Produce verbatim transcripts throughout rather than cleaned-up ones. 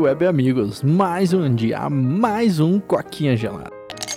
web amigos, mais um dia, mais um coquinha gelada.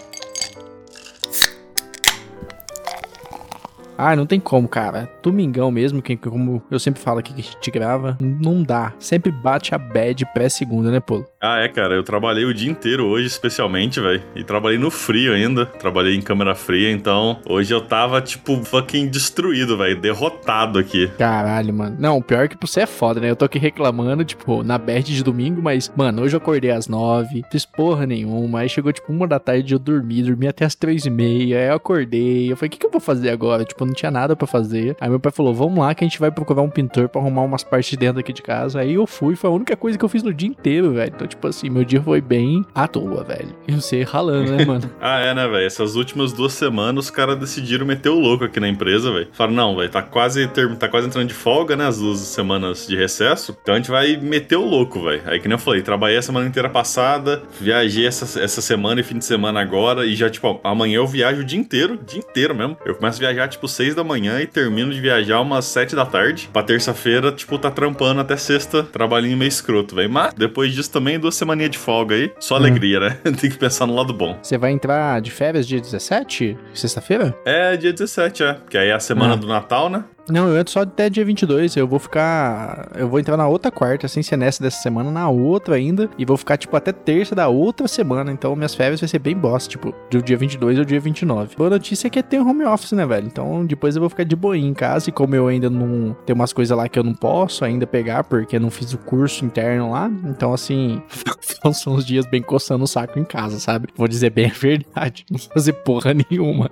Ah, não tem como, cara. Domingão mesmo, que como eu sempre falo aqui que a gente grava, não dá. Sempre bate a bad pré-segunda, né, Polo? Ah, é, cara. Eu trabalhei o dia inteiro hoje, especialmente, velho. E trabalhei no frio ainda. Trabalhei em câmera fria, então hoje eu tava, tipo, fucking destruído, velho. Derrotado aqui. Caralho, mano. Não, o pior é que pra você é foda, né? Eu tô aqui reclamando, tipo, na bad de domingo, mas, mano, hoje eu acordei às nove, fiz porra nenhuma. Aí chegou, tipo, uma da tarde eu dormi, dormi até às três e meia. Aí eu acordei. Eu falei, o que, que eu vou fazer agora? Tipo, não tinha nada pra fazer. Aí meu pai falou, vamos lá que a gente vai procurar um pintor pra arrumar umas partes de dentro aqui de casa. Aí eu fui, foi a única coisa que eu fiz no dia inteiro, velho. Então, tipo assim, meu dia foi bem à toa, velho. E você ralando, né, mano? Ah, é, né, velho? Essas últimas duas semanas os caras decidiram meter o louco aqui na empresa, velho. Falaram, não, velho, tá quase, ter... tá quase entrando de folga, né, as duas semanas de recesso. Então a gente vai meter o louco, velho. Aí que nem eu falei, trabalhei a semana inteira passada, viajei essa, essa semana e fim de semana agora. E já, tipo, amanhã eu viajo o dia inteiro, dia inteiro mesmo. Eu começo a viajar, tipo, seis da manhã e termino de viajar umas sete da tarde. Pra terça-feira, tipo, tá trampando até sexta, trabalhinho meio escroto, velho. Mas depois disso também, duas semaninhas de folga aí. Só alegria, hum. né? Tem que pensar no lado bom. Você vai entrar de férias dia dezessete? Sexta-feira? É, dia dezessete, é. Que aí é a semana ah. do Natal, né? Não, eu entro só até dia vinte e dois, eu vou ficar... Eu vou entrar na outra quarta, sem ser nessa dessa semana, na outra ainda, e vou ficar, tipo, até terça da outra semana, então minhas férias vai ser bem bosta, tipo, do dia vinte e dois ao dia vinte e nove. Boa notícia é que tem home office, né, velho? Então, depois eu vou ficar de boinha em casa, e como eu ainda não... Tem umas coisas lá que eu não posso ainda pegar, porque eu não fiz o curso interno lá, então, assim, são uns dias bem coçando o saco em casa, sabe? Vou dizer bem a verdade, não vou fazer porra nenhuma.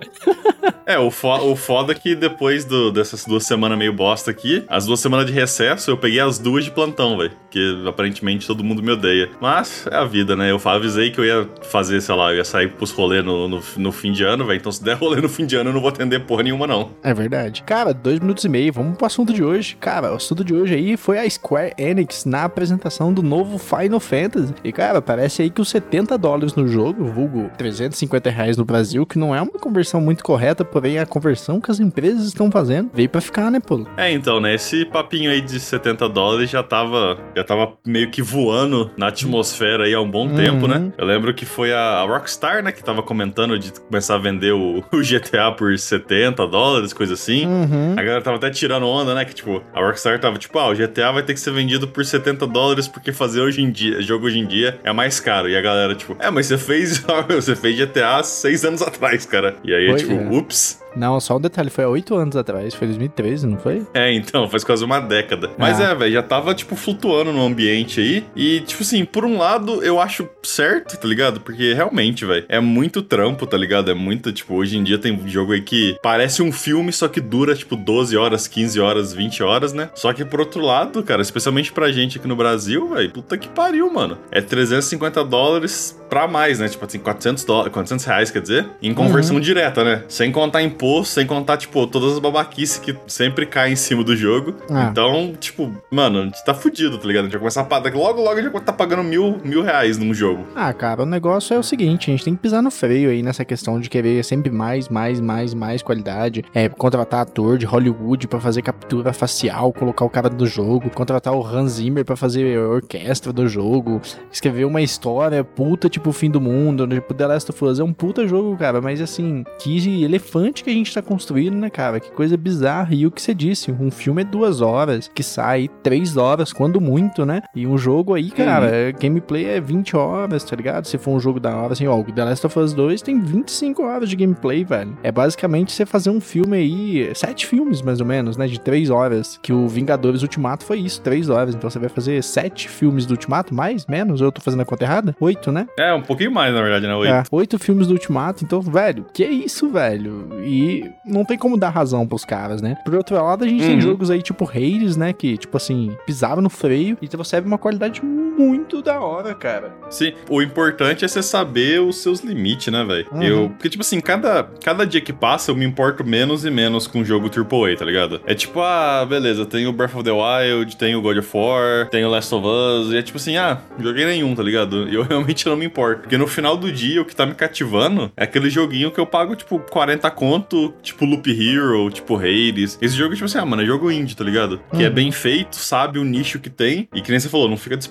É, o, fo- o foda é que depois do, dessas duas semanas meio bosta aqui, as duas semanas de recesso, eu peguei as duas de plantão, velho. Que aparentemente todo mundo me odeia. Mas é a vida, né? Eu avisei que eu ia fazer, sei lá, eu ia sair pros rolês no, no, no fim de ano, velho. Então se der rolê no fim de ano, eu não vou atender porra nenhuma, não. É verdade. Cara, dois minutos e meio, vamos pro assunto de hoje. Cara, o assunto de hoje aí foi a Square Enix na apresentação do novo Final Fantasy. E, cara, parece aí que os setenta dólares no jogo, vulgo trezentos e cinquenta reais no Brasil, que não é uma conversão muito correta, porém a conversão que as empresas estão fazendo veio pra ficar, né, Polo? É, então, né, esse papinho aí de setenta dólares já tava, já tava meio que voando na atmosfera aí há um bom uhum. tempo, né? Eu lembro que foi a Rockstar, né, que tava comentando de começar a vender o, o G T A por setenta dólares, coisa assim. Uhum. A galera tava até tirando onda, né, que tipo, a Rockstar tava tipo, ah, o G T A vai ter que ser vendido por setenta dólares porque fazer hoje em dia, jogo hoje em dia é mais caro. E a galera, tipo, é, mas você fez, você fez G T A seis anos atrás, cara. E aí, foi, tipo, é. ups. Não, só um detalhe, foi há oito anos atrás, foi dois mil e treze, não foi? É, então, faz quase uma década. Mas ah. é, velho, já tava, tipo, flutuando no ambiente aí. E, tipo assim, por um lado, eu acho certo, tá ligado? Porque, realmente, velho, é muito trampo, tá ligado? É muito, tipo, hoje em dia tem jogo aí que parece um filme, só que dura, tipo, doze horas, quinze horas, vinte horas, né? Só que, por outro lado, cara, especialmente pra gente aqui no Brasil, velho, puta que pariu, mano. É trezentos e cinquenta dólares pra mais, né? Tipo assim, quatrocentos dólares, quatrocentos reais, quer dizer, em conversão uhum. direta, né? Sem contar imposto, sem contar, tipo, todas as babaquices que sempre caem em cima do jogo. Ah. Então, tipo, mano, a gente tá fudido, tá ligado? A gente vai começar a pagar, logo, logo a gente vai estar tá pagando mil, mil reais num jogo. Ah, cara, o negócio é o seguinte, a gente tem que pisar no freio aí nessa questão de querer sempre mais, mais, mais, mais qualidade. É, contratar ator de Hollywood pra fazer captura facial, colocar o cara do jogo, contratar o Hans Zimmer pra fazer a orquestra do jogo, escrever uma história puta, tipo, o fim do mundo, tipo, The Last of Us é um puta jogo, cara, mas assim, que elefante que a gente tá construindo, né, cara? Que coisa bizarra. E o que você disse, um filme é duas horas, que sai três horas, quando muito, né? E um jogo aí, cara, uhum. gameplay é vinte horas, tá ligado? Se for um jogo da hora, assim, ó, o The Last of Us dois tem vinte e cinco horas de gameplay, velho. É basicamente você fazer um filme aí, sete filmes, mais ou menos, né? De três horas. Que o Vingadores Ultimato foi isso, três horas. Então você vai fazer sete filmes do Ultimato, mais, menos? Ou eu tô fazendo a conta errada? Oito, né? É, um pouquinho mais, na verdade, né? Oito. É, oito filmes do Ultimato. Então, velho, que é isso, velho? E não tem como dar razão pros caras, né? Por outro lado, a gente uhum. tem jogos aí tipo Hades, né? Que, tipo assim, pisaram no freio e você recebe uma qualidade muito da hora, cara. Sim, o importante é você saber os seus limites, né, velho? Uhum. Eu, porque, tipo assim, cada, cada dia que passa eu me importo menos e menos com o jogo triplo A, tá ligado? É tipo, ah, beleza, tem o Breath of the Wild, tem o God of War, tem o Last of Us, e é tipo assim, ah, joguei nenhum, tá ligado? E eu realmente não me importo. Porque no final do dia, o que tá me cativando é aquele joguinho que eu pago, tipo, quarenta conto, tipo Loop Hero, tipo Hades. Esse jogo, tipo assim, ah, mano, é jogo indie, tá ligado? Que uhum. é bem feito, sabe o nicho que tem, e que nem você falou, não fica desperdiçando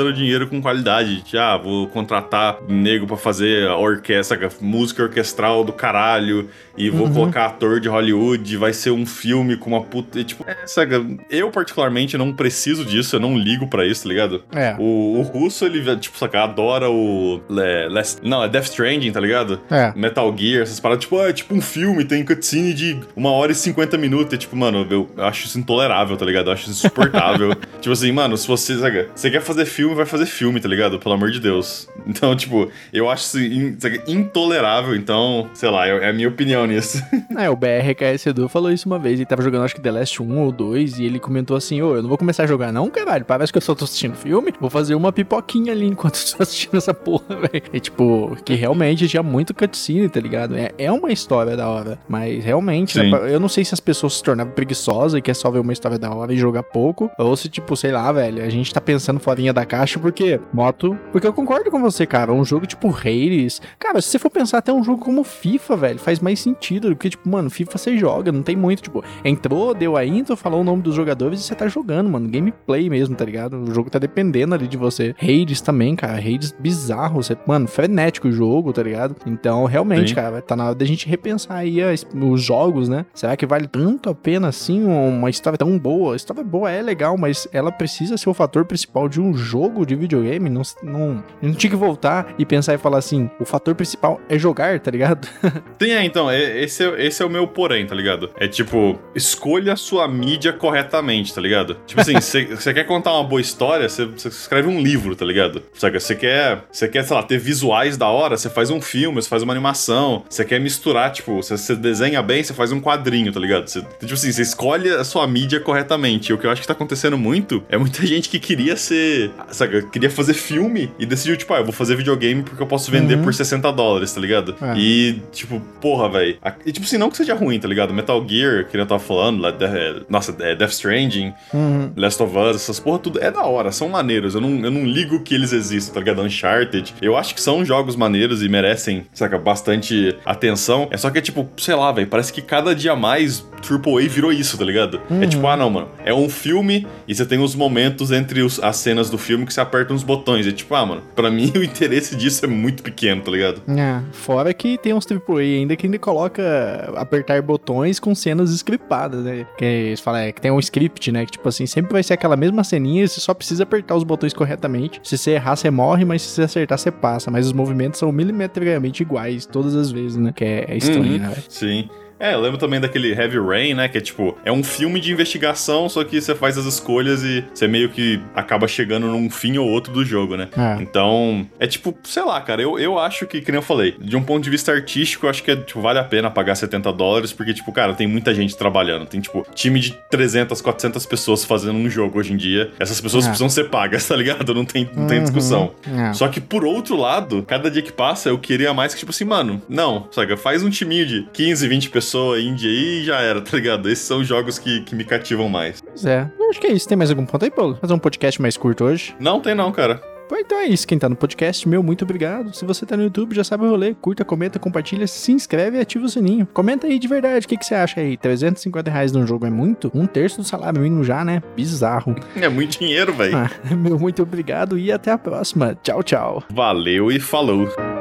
gastando dinheiro com qualidade. De, ah, vou contratar nego pra fazer a orquestra, música orquestral do caralho, e vou uhum. colocar ator de Hollywood, vai ser um filme com uma puta... E, tipo, é, saca, eu particularmente não preciso disso, eu não ligo pra isso, tá ligado? É. O, o russo, ele, tipo, saca, adora o... Le, Last, não, é Death Stranding, tá ligado? É. Metal Gear, essas paradas, tipo, ah, é tipo um filme, tem cutscene de uma hora e cinquenta minutos, e, tipo, mano, eu, eu acho isso intolerável, tá ligado? Eu acho isso insuportável. Tipo assim, mano, se você, saca, você quer fazer filme, vai fazer filme, tá ligado? Pelo amor de Deus. Então, tipo, eu acho isso in, saca, intolerável, então, sei lá, é, é a minha opinião nisso. É, o B R K S Edu falou isso uma vez, ele tava jogando acho que The Last um ou dois, e ele comentou assim, ô, eu não vou começar a jogar não, caralho, parece que eu só tô assistindo filme, vou fazer uma pipoquinha ali enquanto eu tô assistindo essa porra, velho. E tipo, que realmente tinha muito cutscene, tá ligado? É, é uma história da hora, mas realmente, né, eu não sei se as pessoas se tornavam preguiçosas e quer só ver uma história da hora e jogar pouco, ou se tipo, sei lá, velho, a gente tá pensando forinha da caixa porque, moto, porque eu concordo com você, cara, um jogo tipo Hades, cara, se você for pensar até um jogo como FIFA, velho, faz mais sentido, porque tipo, mano, FIFA você joga, não tem muito, tipo, entrou, deu a intro, falou o nome dos jogadores e você tá jogando, mano, gameplay mesmo, tá ligado? O jogo tá dependendo ali de você. Hades também, cara, Hades bizarro, você, mano, frenético o jogo, tá ligado? Então, realmente, Sim. cara, tá na hora da gente repensar aí as, os jogos, né? Será que vale tanto a pena, assim, uma história tão boa? A história boa é legal, mas ela precisa ser o fator principal de um jogo de videogame? Não, não, não tinha que voltar e pensar e falar assim, o fator principal é jogar, tá ligado? Sim, é, então, esse é, esse é o meu porém, tá ligado? É tipo, escolha a sua mídia corretamente, tá ligado? Tipo assim, você quer contar uma boa história, você escreve um livro, tá ligado? Você quer, você quer, sei lá, ter visuais da hora, você faz um filme, você faz uma animação, você quer misturar, tipo, você desenha bem, você faz um quadrinho, tá ligado? Cê, tipo assim, você escolhe a sua mídia corretamente. E o que eu acho que tá acontecendo muito é muita gente que queria ser, sabe, queria fazer filme e decidiu, tipo, ah, eu vou fazer videogame porque eu posso vender uhum. por sessenta dólares, tá ligado? É. E, tipo, porra, velho. E, tipo assim, não que seja ruim, tá ligado? Metal Gear, que eu tava falando, lá, de, nossa, é Death Stranding, uhum. Last of Us, essas porra tudo é da hora, são maneiros. Eu não, eu não ligo que eles existam, tá ligado? Uncharted. Eu acho que são jogos maneiros e merecem, saca, bastante atenção. É só que é tipo, sei lá, velho, parece que cada dia mais Triple A virou isso, tá ligado? Uhum. É tipo, ah, não, mano, é um filme e você tem os momentos entre os, as cenas do filme que você aperta uns botões. É tipo, ah, mano, pra mim o interesse disso é muito pequeno, tá ligado? É, fora que tem uns Triple A ainda que ainda coloca apertar botões com cenas scriptadas, né? Que eles falam, é, que tem um script, né? Que tipo assim, sempre vai ser aquela mesma ceninha e você só precisa apertar os botões corretamente. Se você errar, você morre, mas se você acertar, você passa. Mas os movimentos são milimetricamente iguais todas as vezes, né? Que é, é estranho, uhum. né? Sim. É, eu lembro também daquele Heavy Rain, né? Que é tipo, é um filme de investigação, só que você faz as escolhas e você meio que acaba chegando num fim ou outro do jogo, né? É. Então, é tipo, sei lá, cara, eu, eu acho que, que nem eu falei, de um ponto de vista artístico, eu acho que é, tipo, vale a pena pagar setenta dólares, porque, tipo, cara, tem muita gente trabalhando. Tem, tipo, time de trezentas, quatrocentas pessoas fazendo um jogo hoje em dia. Essas pessoas é. precisam ser pagas, tá ligado? Não tem, não uhum. tem discussão. É. Só que, por outro lado, cada dia que passa, eu queria mais que, tipo assim, mano, não, sabe? Faz um timinho de quinze, vinte pessoas indie aí e já era, tá ligado? Esses são os jogos que, que me cativam mais. Pois é. Eu acho que é isso. Tem mais algum ponto aí, Paulo? Fazer um podcast mais curto hoje? Não, tem não, cara. Então é isso, quem tá no podcast, meu, muito obrigado. Se você tá no YouTube, já sabe o rolê, curta, comenta, compartilha, se inscreve e ativa o sininho. Comenta aí de verdade, o que, que você acha aí? trezentos e cinquenta reais num jogo é muito? Um terço do salário mínimo já, né? Bizarro. É muito dinheiro, velho. Ah, meu, muito obrigado e até a próxima. Tchau, tchau. Valeu e falou.